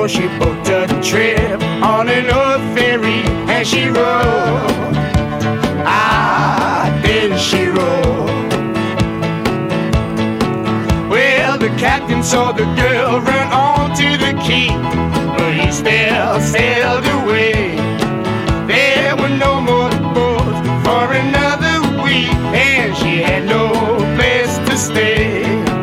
she booked a trip on an old ferry and she rode. Then she rode. Well, the captain saw the girl run on to the quay, but he still sailed away. There were no more boats for another week, and she had no place to stay.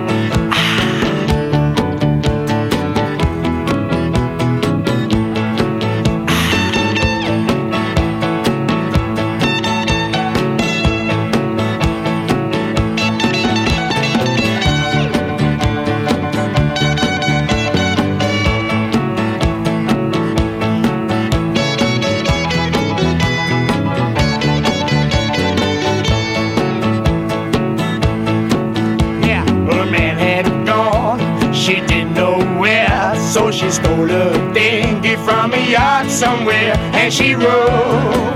So she stole a dinghy from a yacht somewhere and she rode.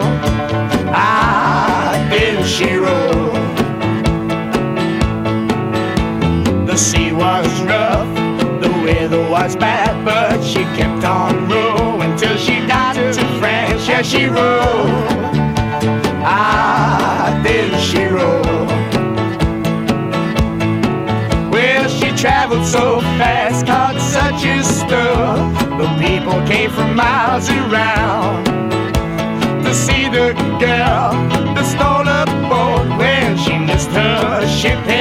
Then she rode. The sea was rough, the weather was bad, but she kept on rowing till she got to France. Yeah, she rode. Then she rode. Well, she traveled so fast, caught such a stir. The people came from miles around to see the girl that stole a boat. Well, she missed her ship.